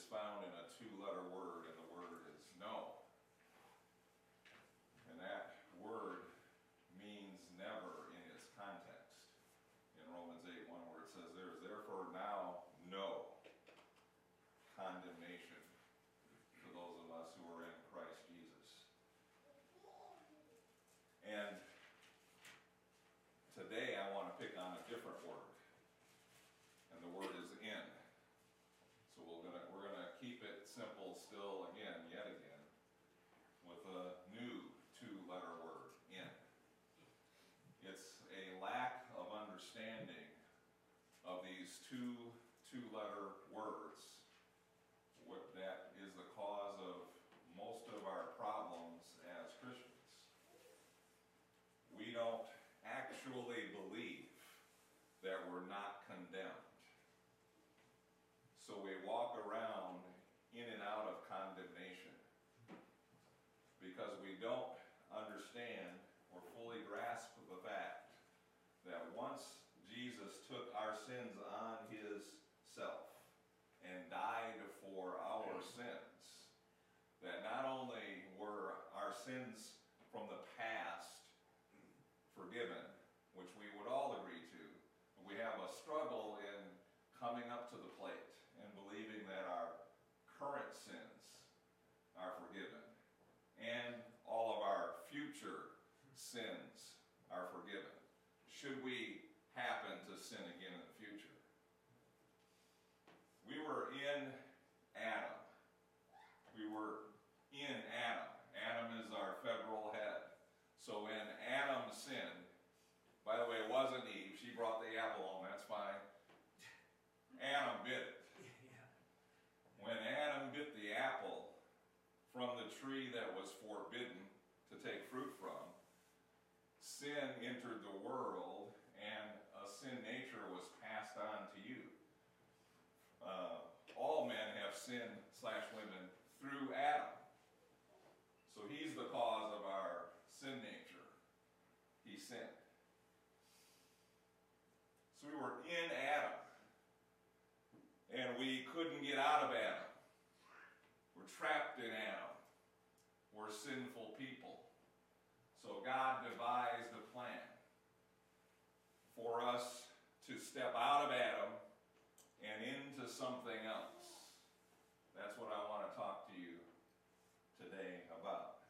found in a two-letter word, and the word is no. And that word means never in its context. In Romans 8:1, where it says, there is therefore now no condemnation for those of us who are in Christ Jesus. And today I want to pick on a different word, and the word is in. So we're gonna keep it simple still yet again, with a new two-letter word, in. It's a lack of understanding of these two-letter words that is the cause of most of our problems as Christians. We don't actually believe that we're not condemned. So we walk around in and out of condemnation because we don't understand or fully grasp the fact that once Jesus took our sins on his self and died for our sins, that not only were our sins from the past forgiven, which we would all agree to, but we have a struggle in coming up to the plate and believing that our current sins are forgiven and all of our future sins are forgiven, should we happen to sin again in the future. We were in Adam. We were in Adam. Adam is our federal head. So when Adam sinned, by the way, it wasn't Eve. She brought the apple home. That's fine. Adam bit it. When Adam bit the apple from the tree that was forbidden to take fruit from, sin entered the world and a sin nature was passed on to you. All men have sinned / women through Adam. So he's the cause of our sin nature. He sinned. So we were in Adam. And we couldn't get out of Adam. We're trapped in Adam. We're sinful people. So God devised a plan for us to step out of Adam and into something else. That's what I want to talk to you today about.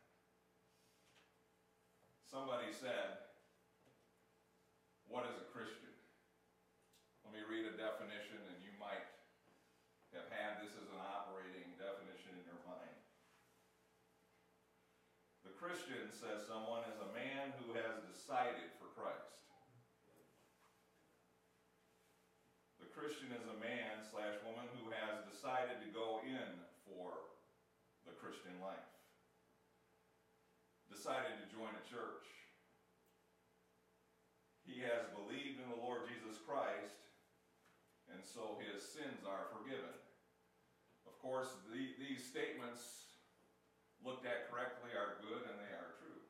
Somebody said, what is a Christian? Let me read a definition, and you might have had this as an operating definition in your mind. The Christian, says someone, is a man who has decided for Christ. The Christian is a man / woman who has decided to go in for the Christian life. Decided to join a church. He has believed in the Lord Jesus Christ, and so his sins are forgiven. Of course, these statements, looked at correctly, are good and they are true.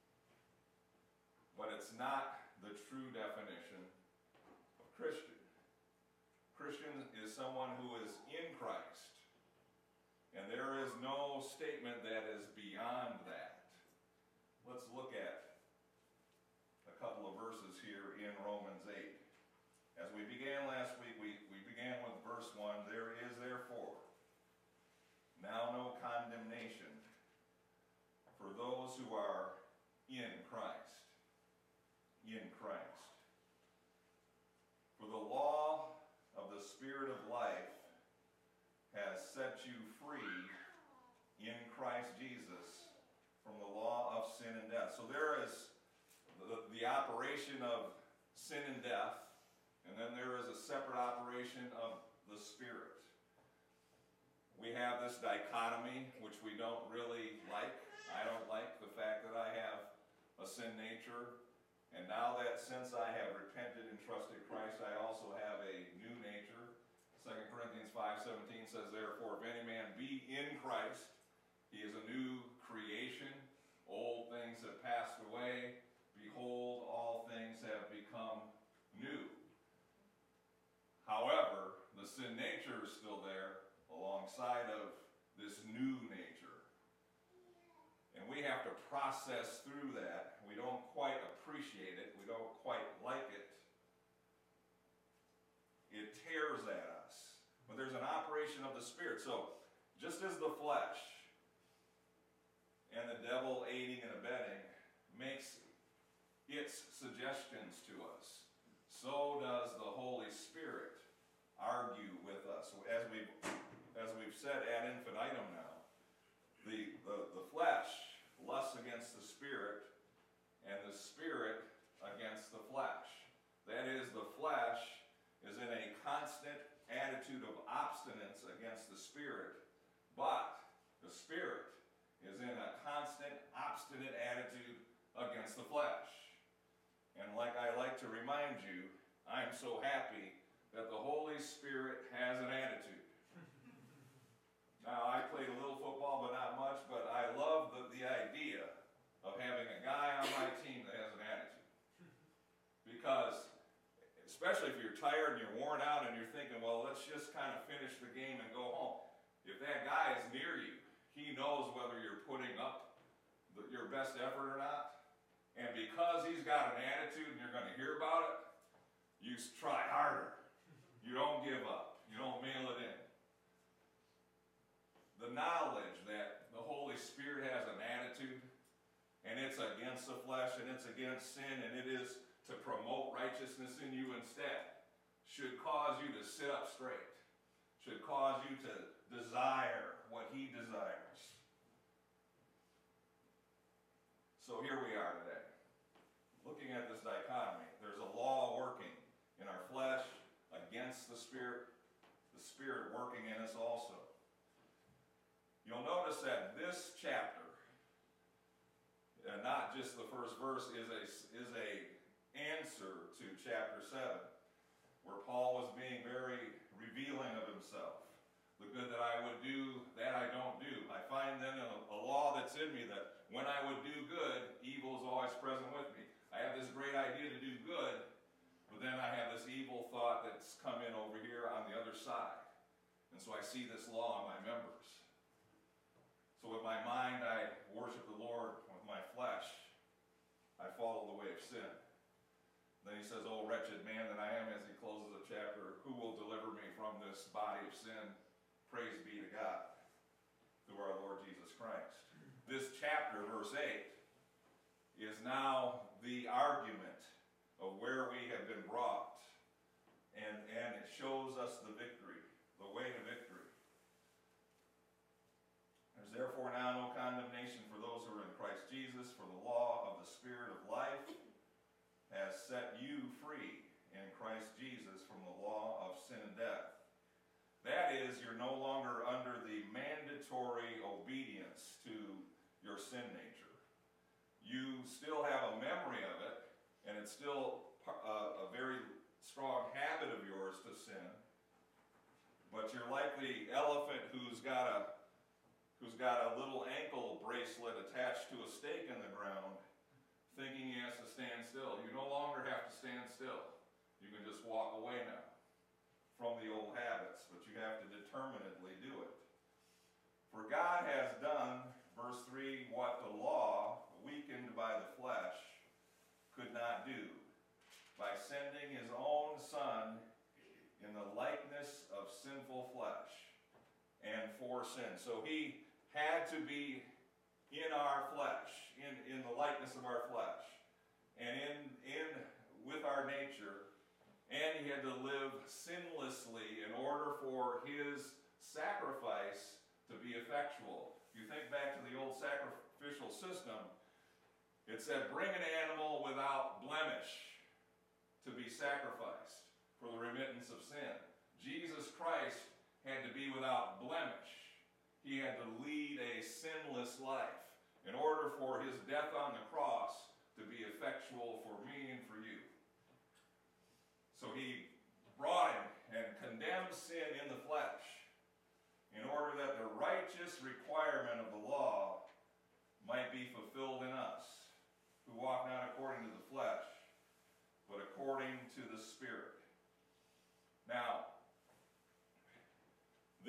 But it's not the true definition of Christian. Christian is someone who is in Christ. And there is no statement that is beyond that. Let's look at a couple of verses here in Romans 8. As we began last week, we began with verse 1. There is therefore now no condemnation for those who are in Christ. In Christ. For the law of the Spirit of life has set you free in Christ Jesus from the law of sin and death. So there is the operation of sin and death, and then there is a separate operation of the Spirit. We have this dichotomy, which we don't really like. I don't like the fact that I have a sin nature, and now that since I have repented and trusted Christ, I also have a new nature. 2 Corinthians 5:17 says, therefore, if any man be in Christ, he is a new creation. Old things have passed away. Behold, all things have become new. However, the sin nature is still there, along alongside of this new nature. And we have to process through that. We don't quite appreciate it. We don't quite like it. It tears at us. But there's an operation of the Spirit. So, just as the flesh and the devil aiding and abetting makes its suggestions to us, so does the Holy Spirit argue with us. As we've said ad infinitum now, the flesh lusts against the Spirit, and the Spirit against the flesh. That is, the flesh is in a constant attitude of obstinance against the Spirit, but the Spirit is in a constant, obstinate attitude against the flesh. And like I like to remind you, I'm so happy that the Holy Spirit has an attitude. Now, I played a little football, but not much, but I love the idea of having a guy on my team that has an attitude. Because, especially if you're tired and you're worn out and you're thinking, well, let's just kind of finish the game and go home. If that guy is near you, he knows whether you're putting up your best effort or not. And because he's got an attitude and you're going to hear about it, you try harder. You don't give up. You don't mail it in. The knowledge that the Holy Spirit has an attitude, and it's against the flesh, and it's against sin, and it is to promote righteousness in you instead, should cause you to sit up straight, should cause you to desire what he desires. So here we are today, looking at this dichotomy. There's a law working in our flesh against the Spirit working in us also. You'll notice that this chapter, not just the first verse, is a answer to chapter 7, where Paul was being very revealing of himself. The good that I would do, that I don't do. I find then a law that's in me that when I would do good, evil is always present with me. I have this great idea to do good, but then I have this evil thought that's come in over here on the other side. And so I see this law in my members. So with my mind, I worship the Lord. With my flesh, I follow the way of sin. Then he says, "Oh, wretched man that I am," as he closes the chapter, "who will deliver me from this body of sin? Praise be to God, through our Lord Jesus Christ." This chapter, verse 8, is now the argument of where we have been brought. And it shows us the victory, the way to victory. There's therefore now no condemnation for those who are in Christ Jesus, for the law of the Spirit of life has set you free in Christ Jesus from the law of sin and death. That is, you're no longer under the mandatory obedience to your sin nature. You still have a memory of it, and it's still a very strong habit of yours to sin. But you're like the elephant who's got a little ankle bracelet attached to a stake in the ground, thinking he has to stand still. You no longer have to stand still. You can just walk away now from the old habits, but you have to determinedly do it. For God has done, verse 3, what the law, weakened by the flesh, could not do, by sending his own Son in the likeness of sinful flesh and for sin. So he had to be in our flesh, in the likeness of our flesh, and in with our nature, and he had to live sinlessly in order for his sacrifice to be effectual. If you think back to the old sacrificial system, it said, bring an animal without blemish to be sacrificed for the remittance of sin. Jesus Christ had to be without blemish. He had to lead a sinless life in order for his death on the cross to be effectual for me and for you. So he brought him and condemned sin in the flesh in order that the righteous requirement of the law might be fulfilled in us, who walk not according to the flesh, but according to the Spirit. Now, this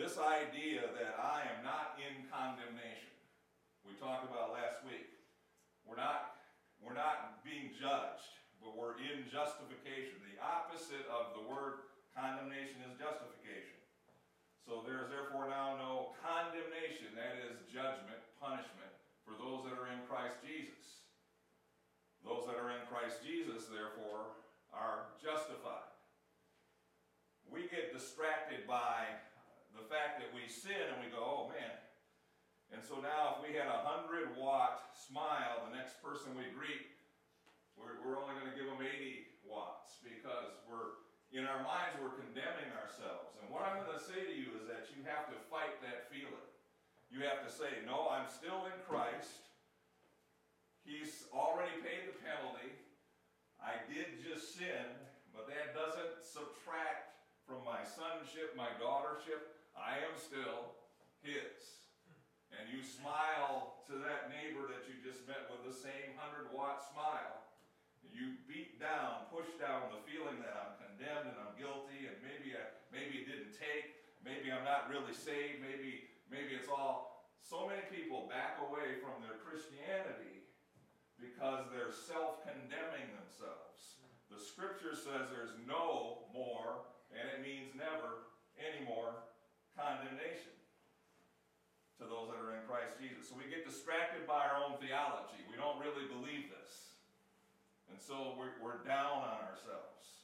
this idea that I am not in condemnation. We talked about last week. We're not being judged, but we're in justification. The opposite of the word condemnation is justification. So there is therefore now no condemnation, that is judgment, punishment, for those that are in Christ Jesus. Those that are in Christ Jesus, therefore, are justified. We get distracted by the fact that we sin and we go, oh man. And so now if we had a 100-watt smile, the next person we greet, we're only going to give them 80 watts because in our minds we're condemning ourselves. And what I'm going to say to you is that you have to fight that feeling. You have to say, no, I'm still in Christ. He's already paid the penalty. I did just sin, but that doesn't subtract from my sonship, my daughtership. I am still His. And you smile to that neighbor that you just met with the same 100-watt smile. You beat down, push down the feeling that I'm condemned and I'm guilty, and maybe it didn't take, maybe I'm not really saved, maybe it's all. So many people back away from their Christianity because they're self-condemning themselves. The scripture says there's no more, and it means never, any more condemnation to those that are in Christ Jesus. So we get distracted by our own theology. We don't really believe this. And so we're down on ourselves.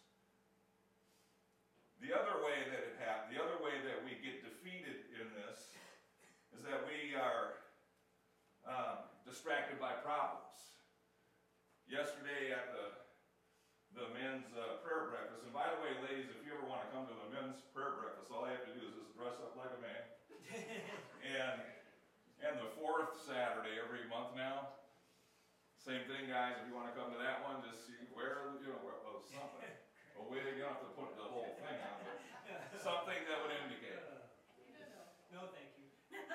The other way that we get defeated in this is that we are distracted by problems. Yesterday at the men's prayer breakfast, and by the way, ladies, if you ever want to come to the men's prayer breakfast, all you have to do is just dress up like a man. and the fourth Saturday every month now, same thing, guys. If you want to come to that one, just wear something. A wig, you don't have to put the whole thing on, but something that would indicate. No, thank you.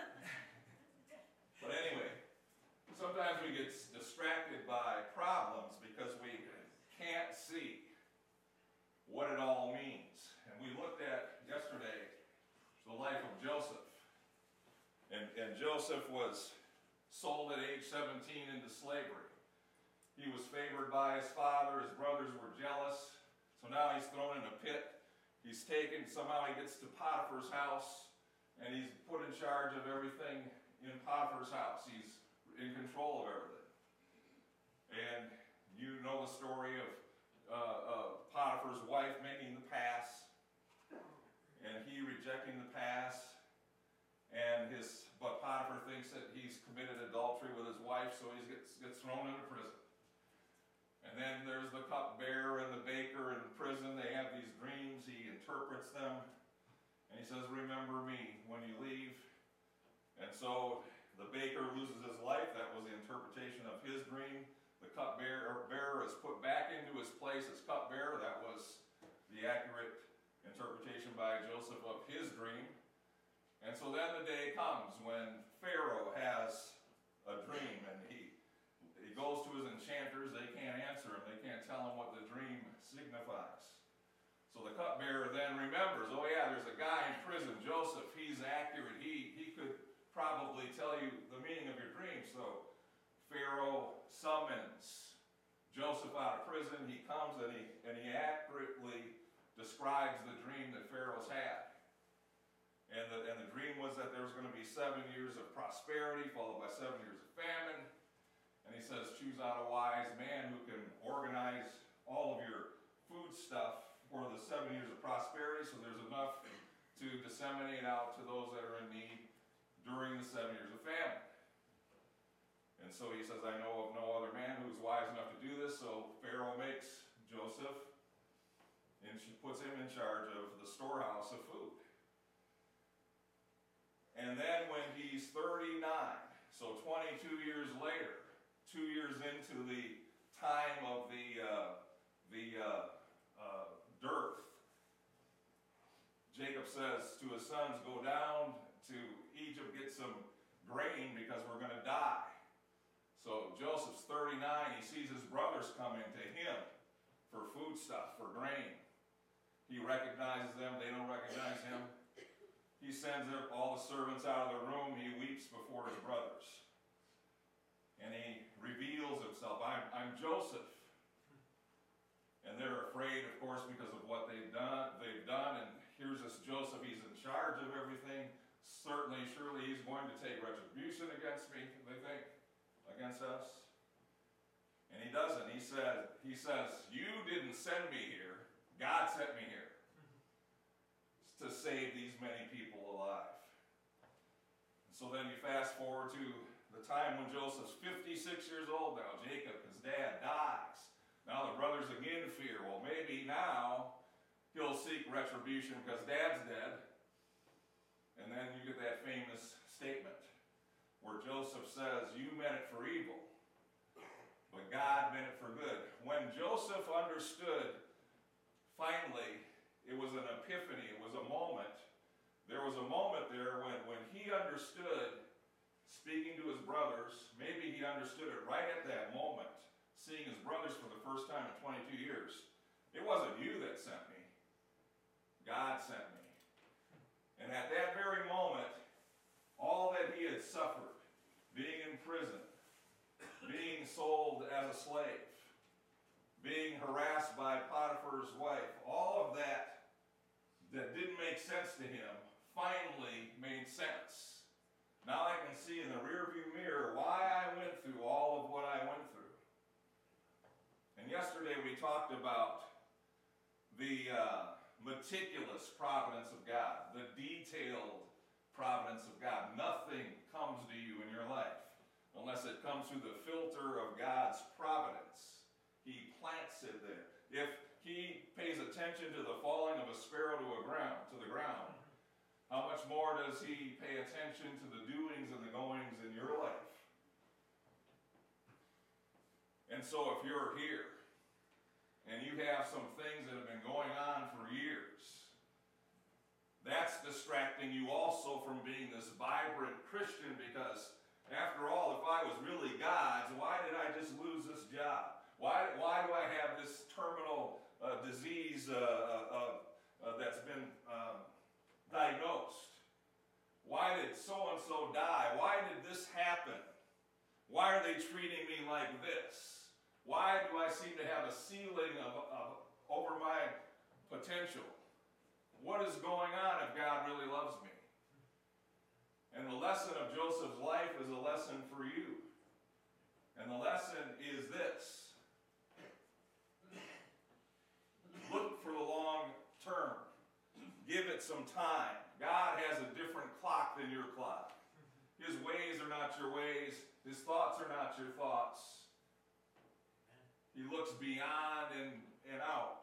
But anyway, sometimes we get distracted by problems because we can't see what it all means. And we looked at yesterday the life of Joseph. And Joseph was sold at age 17 into slavery. He was favored by his father. His brothers were jealous. So now he's thrown in a pit. He's taken, somehow he gets to Potiphar's house, and he's put in charge of everything in Potiphar's house. He's in control of everything. And you know the story of Potiphar's wife making the pass, and he rejecting the pass, but Potiphar thinks that he's committed adultery with his wife, so he gets thrown into prison. And then there's the cupbearer and the baker in prison. They have these dreams. He interprets them. And he says, remember me when you leave. And so the baker loses his life. That was the interpretation of his dream. The cupbearer is put back into his place as cupbearer. That was the accurate interpretation by Joseph of his dream. And so then the day comes when Pharaoh has a dream, and he goes to his enchanters. They can't answer him. They can't tell him what the dream signifies. So the cupbearer then remembers, oh yeah, there's a guy in prison, Joseph. He's accurate. He could probably tell you the meaning of your dream. So Pharaoh summons Joseph out of prison. He comes and he accurately describes the dream that Pharaoh's had. And the dream was that there was going to be 7 years of prosperity followed by 7 years of famine. And he says, choose out a wise man who can organize all of your food stuff for the 7 years of prosperity, so there's enough to disseminate out to those that are in need during the 7 years of famine. And so he says, I know of no other man who's wise enough to do this. So Pharaoh makes Joseph, and she puts him in charge of the storehouse of food. And then when he's 39, so 22 years later, 2 years into the time of the dearth, Jacob says to his sons, go down to Egypt, get some grain because we're going to die. So Joseph's 39, he sees his brothers coming to him for food stuff, for grain. He recognizes them, they don't recognize him. he sends all the servants out of the room. He weeps before his brothers. And he reveals himself. I'm Joseph. And they're afraid, of course, because of what they've done. And here's this Joseph. He's in charge of everything. Surely he's going to take retribution against me, they think, against us. And he doesn't. He says, you didn't send me here. God sent me here to save these many people alive. And so then you fast forward to the time when Joseph's 56 years old now. Jacob, his dad, dies. Now the brothers again fear, well, maybe now he'll seek retribution because dad's dead. And then you get that famous statement where Joseph says, you meant it for evil, but God meant it for good. When Joseph understood, finally, it was an epiphany, it was a moment. There was a moment there when he understood, speaking to his brothers, maybe he understood it right at that moment, seeing his brothers for the first time in 22 years. It wasn't you that sent me. God sent me. And at that very moment, all that he had suffered, being in prison, being sold as a slave, being harassed by Potiphar's wife, all of that didn't make sense to him, finally made sense. Now I can see in the rearview mirror why I went through all of what I went through. And yesterday we talked about the meticulous providence of God, the detailed providence of God. Nothing comes to you in your life unless it comes through the filter of God's providence. He plants it there. If he pays attention to the falling of a sparrow to the ground, how much more does he pay attention to the doings and the goings in your life? And so if you're here and you have some things that have been going on for years, that's distracting you also from being this vibrant Christian, because after all, if I was really God's, why did I just lose this job? Why do I have this terminal disease that's been diagnosed? Why did so-and-so die? Why did this happen? Why are they treating me like this? Why do I seem to have a ceiling over my potential? What is going on if God really loves me? And the lesson of Joseph's life is a lesson for you. And the lesson is this: look for the long term. Give it some time. God has a different clock than your clock. His ways are not your ways. His thoughts are not your thoughts. He looks beyond and out.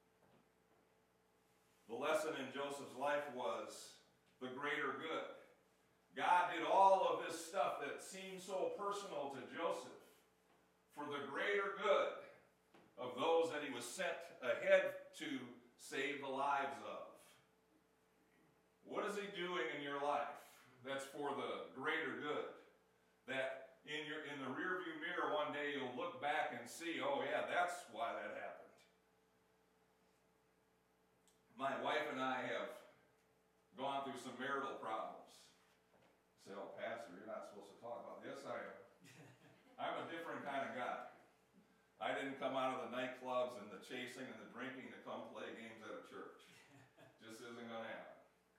The lesson in Joseph's life was the greater good. God did all of this stuff that seemed so personal to Joseph for the greater good of those that he was sent ahead to save the lives of. What is he doing in your life that's for the greater good? That in the rearview mirror one day you'll look back and see, oh yeah, that's why that happened. My wife and I have gone through some marital problems. You say, oh, Pastor, you're not supposed to talk about this. Yes, I am. I'm a different kind of guy. I didn't come out of the nightclubs and the chasing and the drinking to come play games at a church. Just isn't going to happen.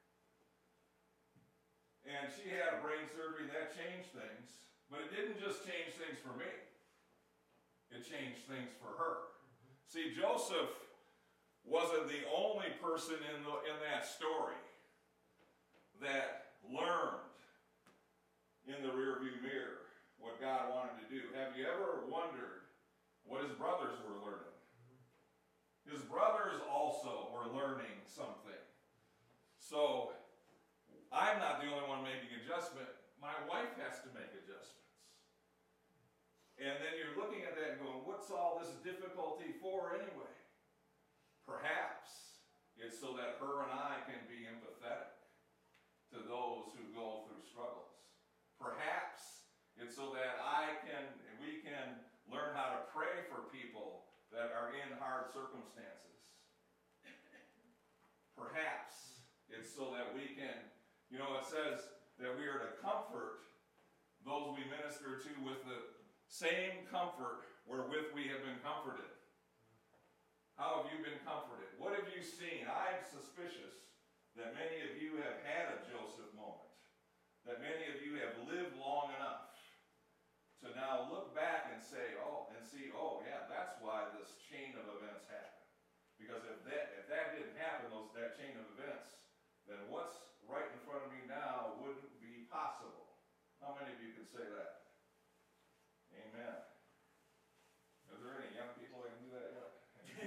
And she had a brain surgery that changed things, but it didn't just change things for me. It changed things for her. See, Joseph wasn't the only person in that story that learned in the rearview mirror what God wanted to do. Have you ever wondered what his brothers were learning? His brothers also were learning something. So I'm not the only one making adjustment. My wife has to make adjustments. And then you're looking at that and going, what's all this difficulty for anyway? Perhaps it's so that her and I can be empathetic to those who go through struggles. Perhaps it's so that we can learn how to pray for people that are in hard circumstances. Perhaps it's so that we can You know, it says that we are to comfort those we minister to with the same comfort wherewith we have been comforted. How have you been comforted? What have you seen? I'm suspicious that many of you have had a Joseph moment, that many of you have lived long enough to now look back and say, oh, and see, oh yeah, that's why this chain of events happened. Because if that didn't happen, that chain of events, then what's right in front of me now wouldn't be possible. How many of you can say that? Amen. Are there any young people that can do that yet?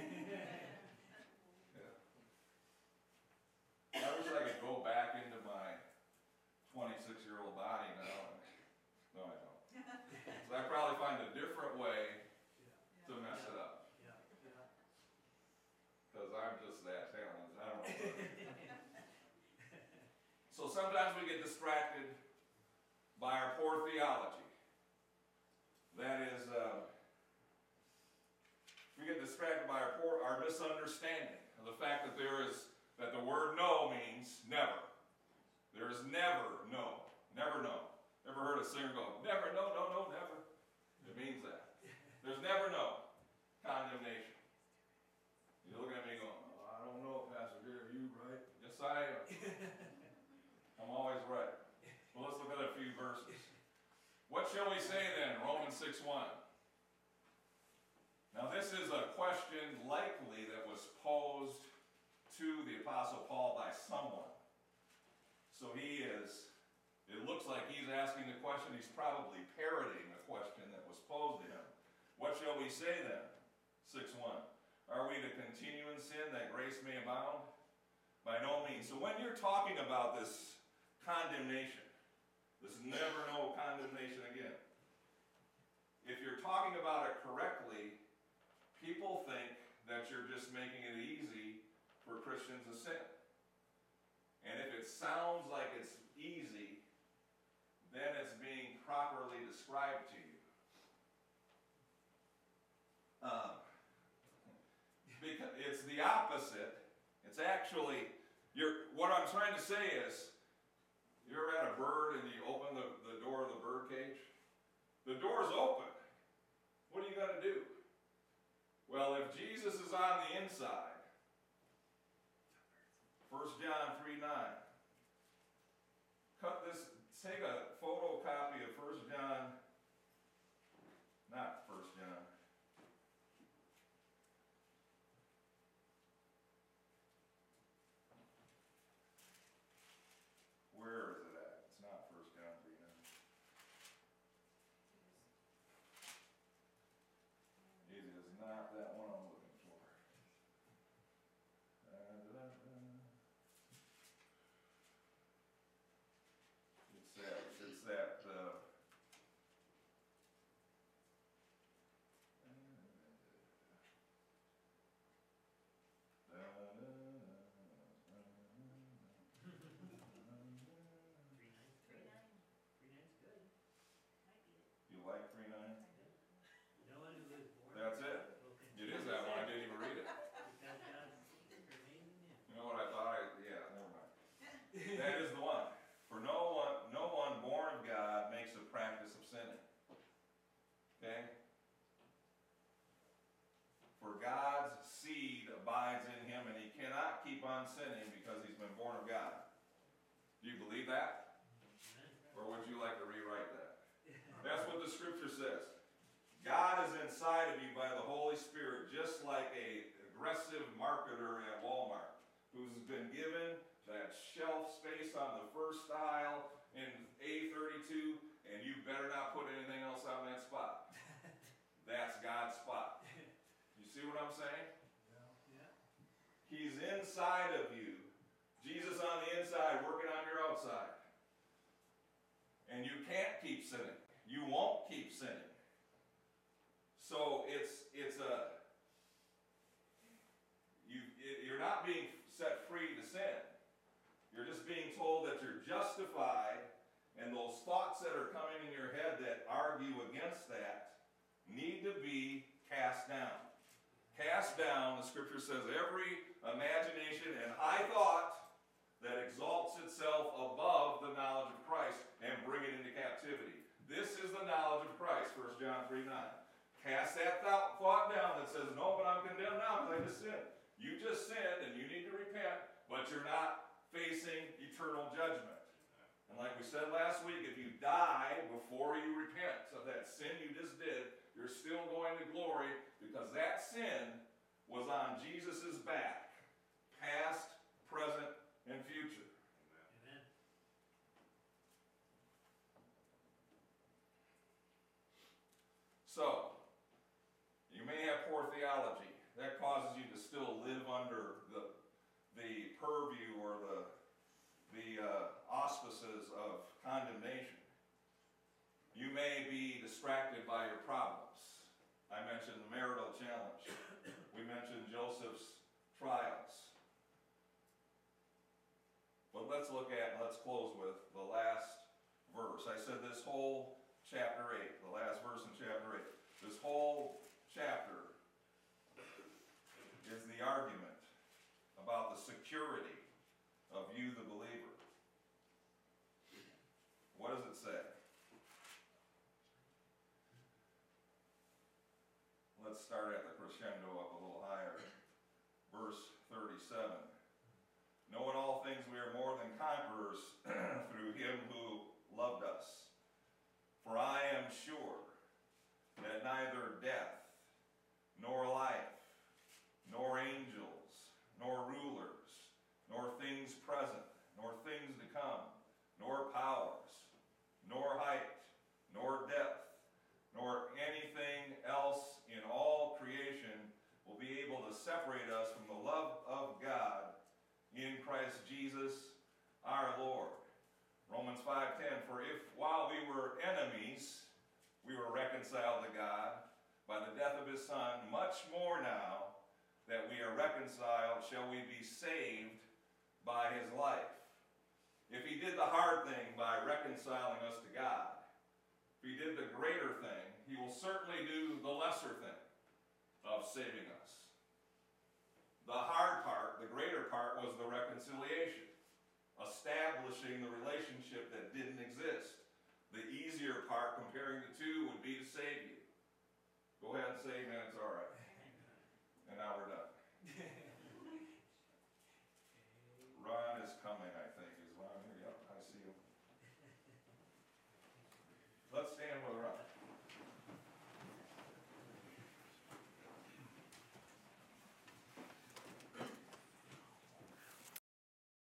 Yeah. I wish I could go back into my 26-year-old body now. No, I don't. So I probably find a different way to mess it up. Because I'm just that talented. I don't know. So sometimes we get distracted by our poor theology. That is, we get distracted by our misunderstanding of the fact that that the word no means never. There is never no. Never no. Ever heard a singer go, never, no, no, no, never? It means that. There's never no condemnation. You're looking at me going, oh, I don't know, Pastor Deere, are you right? Yes, I am. I'm always right. Well, let's look at a few verses. What shall we say then? Romans 6:1. Now this is a question likely that was posed to the Apostle Paul by someone. So it looks like he's asking the question, he's probably parroting a question that was posed to him. What shall we say then? 6:1. Are we to continue in sin that grace may abound? By no means. So when you're talking about this condemnation, this never no condemnation again, if you're talking about it correctly, people think that you're just making it easy for Christians to sin. And if it sounds like it's easy, then it's being properly described to you. Because it's the opposite. It's actually, what I'm trying to say is, you ever had a bird and you open the door of the bird cage? The door's open. What are you going to do? Well, if Jesus is on the inside, 1 John 3:9. Take a photocopy of 1 John, not 1 John. Where is it at? It's not 1 John 3:9. It is not that one I'm looking for. It's that, you like 3:9? That's it. It is that one. I didn't even read it. You know what I thought? Never mind. That is the one. For no one born of God makes a practice of sinning. Okay? For God's seed abides in him, and he cannot keep on sinning because he's been born of God. Do you believe that? Or would you like to rewrite that? That's what the scripture says. God is inside of you by the Holy Spirit, just like an aggressive marketer at Walmart who's been given that shelf space on the first aisle in A32, and you better not put anything else on that spot. That's God's spot. You see what I'm saying? Yeah. He's inside of you. Jesus on the inside, working on your outside. And you can't keep sinning. You won't keep sinning. So you're not being set free to sin. You're just being told that you're justified, and those thoughts that are coming in your head that argue against that need to be cast down. Cast down, the scripture says, every imagination and high thought that exalts itself above knowledge of Christ and bring it into captivity. This is the knowledge of Christ, 1 John 3:9. Cast that thought down that says, no, but I'm condemned now because I just sinned. You just sinned and you need to repent, but you're not facing eternal judgment. And like we said last week, if you die before you repent of that sin you just did, you're still going to glory because that sin was on Jesus' back, past, present, and future. Amen. So, you may have poor theology. That causes you to still live under the purview or the auspices of condemnation. You may be distracted by your problems. I mentioned the marital challenge. We mentioned Joseph's trials. But let's close with the last verse. I said this whole chapter 8, the last verse in chapter 8, this whole chapter is the argument about the security of you, the believer. What does it say? Let's start at the crescendo up a little higher. Verse 37. Knowing all things we are more than conquerors through him who loved us. For I am sure that neither death, nor life, nor angels, nor rulers, nor things present, nor things to come, nor powers, nor height, nor depth, nor anything else in all creation will be able to separate us from the love of God in Christ Jesus our Lord. Romans 5:10, for if while we were enemies, we were reconciled to God by the death of his Son, much more now that we are reconciled, shall we be saved by his life. If he did the hard thing by reconciling us to God, if he did the greater thing, he will certainly do the lesser thing of saving us. The hard part, the greater part, was the reconciliation, establishing the relationship that didn't exist.